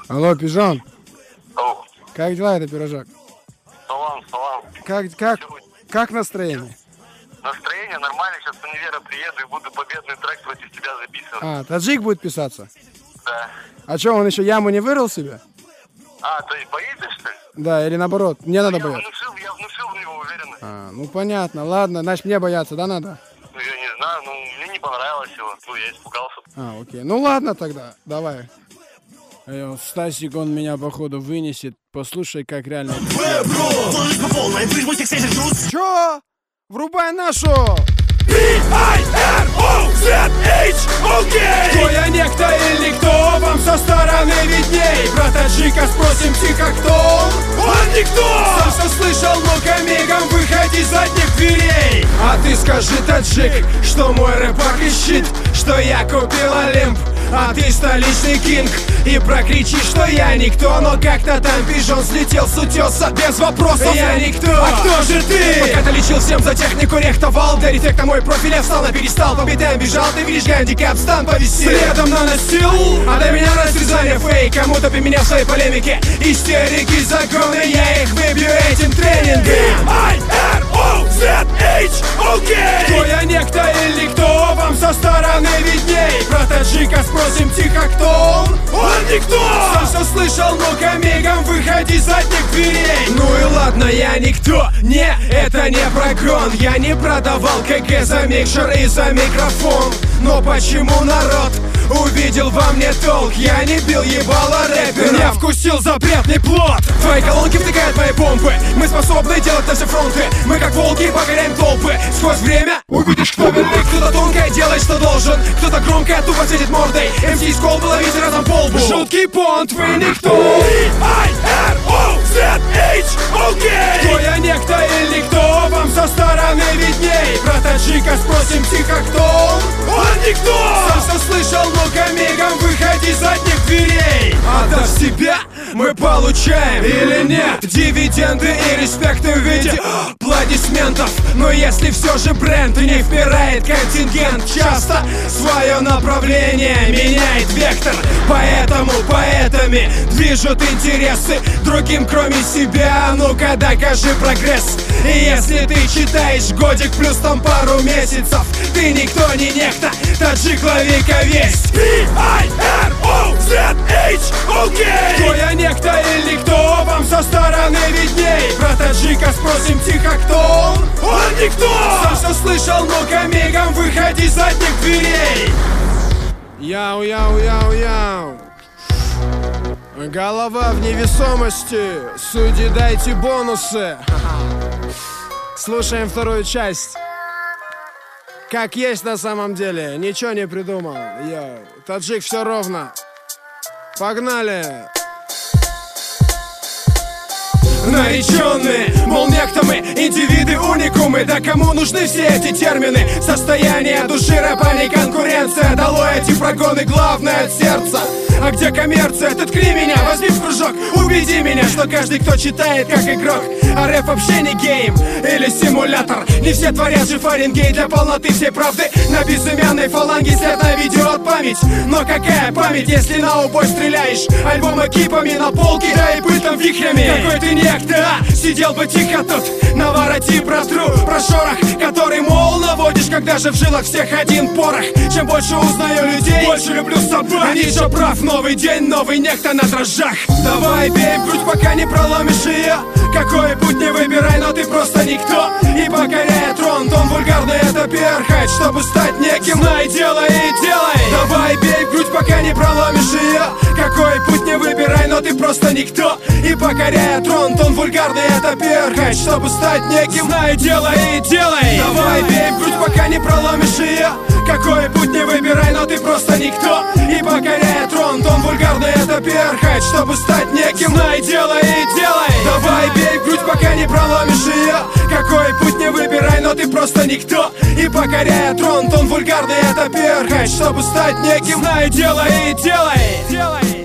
Алло, пижон. Ау. Как дела, это пирожок? Салам. Как настроение? Настроение нормально, сейчас с универа приеду и буду победный трек против тебя записывать. Таджик будет писаться? Да. А что, он еще яму не вырыл себе? То есть боится, что ли? Да, или наоборот, мне надо бояться? Я внушил в него уверенность. Ну понятно, ладно, значит мне бояться, да, надо? Ну я не знаю, мне не понравилось его, я испугался. Окей, ну ладно тогда, давай. Стасик, он меня походу вынесет. Послушай, как реально. Чё? Врубай нашу! Кто я, некто или кто? Вам со стороны видней. Про таджика спросим тихо, кто он? Он никто! Сам все слышал, ну-ка мигом выходи из задних дверей. А ты скажи, таджик, что мой рэпак ищет, что я купил Олимп, а ты столичный кинг. И прокричи, что я никто, но как-то там пижон слетел с утеса без вопросов. Я никто, а кто же ты? Пока ты лечил всем за технику, рехтовал для эффекта мой профиль, я встал на перестал, по бедам бежал, ты видишь гандикап, стан повисел, следом наносил, а до меня разрезание фейк, кому-то при меня в своей полемике истерики, загоны, я их выбью этим тренингом. B-I-R-O-Z-H-O-K. Кто я, некто или кто? Вам со стороны видней. Про таджика спросим тихо, кто он? Он никто! Сам все слышал, ну-ка мигом выходи из задних дверей. Ну и ладно, я никто. Не, это не прогон. Я не продавал КГ за микшер и за микрофон. Но почему народ увидел во мне толк? Я не бил ебало рэпером, я вкусил запретный плод. Твои колонки втыкают мои помпы. Мы способны делать на все фронты. Мы как волки покоряем толпы. Сквозь время увидишь, кто велик. Кто-то тонкое делает, что должен. Кто-то громко тупо светит мордой. МС из колбы ловить разом по лбу. Жуткий понт, вы никто. B-I-R-O-Z-H-O-K. Кто я, некто или кто? Вам со стороны видней. Про таджика спросим тихо, кто он? Он никто! Сам все слышал, ну-ка мигом выходи из задних дверей. Отдав себя, мы получаем или нет дивиденды и респекты в виде аплодисментов. Но если все же бренд не впирает контингент, часто свое направление меняет вектор. Поэтому поэтами движут интересы другим кроме себя. Ну-ка докажи прогресс. И если ты читаешь годик плюс там пару месяцев, ты никто не некто, таджик лови-ка весть. B-I-R-O-Z-H-O-K. Кто я, некто или кто? Вам со стороны видней. Про таджика спросим тихо, кто он? Он никто! Сам все слышал, ну-ка мигом выходи из задних дверей. Яу. Голова в невесомости. Судьи, дайте бонусы. Слушаем вторую часть. Как есть на самом деле, ничего не придумал. Йоу, таджик, все ровно. Погнали. Нареченные, мол, некто мы, индивиды, уникумы. Да кому нужны все эти термины? Состояние души, рэпа, не конкуренция. Долой эти прогоны, главное от сердца. А где коммерция? Ткни меня, возьми в кружок. Убеди меня, что каждый, кто читает, как игрок. А рэп вообще не гейм или симулятор. Не все творят же Фаренгейт для полноты всей правды. На безымянной фаланге след на видео от память. Но какая память, если на убой стреляешь? Альбомы кипами на полке, да и пыльным вихрями. Какой ты некто, сидел бы тихо тут. Навороти про тру, про шорох, который, мол, наводишь, когда же в жилах всех один порох. Чем больше узнаю людей, больше люблю собак. Они же прав, новый день, новый некто на дрожжах. Давай бей в грудь, пока не проломишь ее. Какой путь не выбирай, но ты просто никто. И покоряя трон, тон вульгарный, это перхоть. Чтобы стать неким, знай, делай и делай. Давай бей в грудь, пока не проломишь ее. Какой путь не выбирай, но ты просто никто. И покоряя трон, тон вульгарный, это перхоть. Чтобы стать неким, знай, делай и делай. Давай бей в грудь, пока не проломишь ее. Какой путь не выбирай, но ты просто никто. И покоряя трон, тон вульгарный, это перхоть. Чтобы стать неким, знай, делай и делай. Давай бей в грудь, пока не проломишь ее. Какой путь не выбирай, но ты просто никто. И покоряя трон, тон вульгарный, это перхоть. Чтобы стать неким, знай, делай и делай.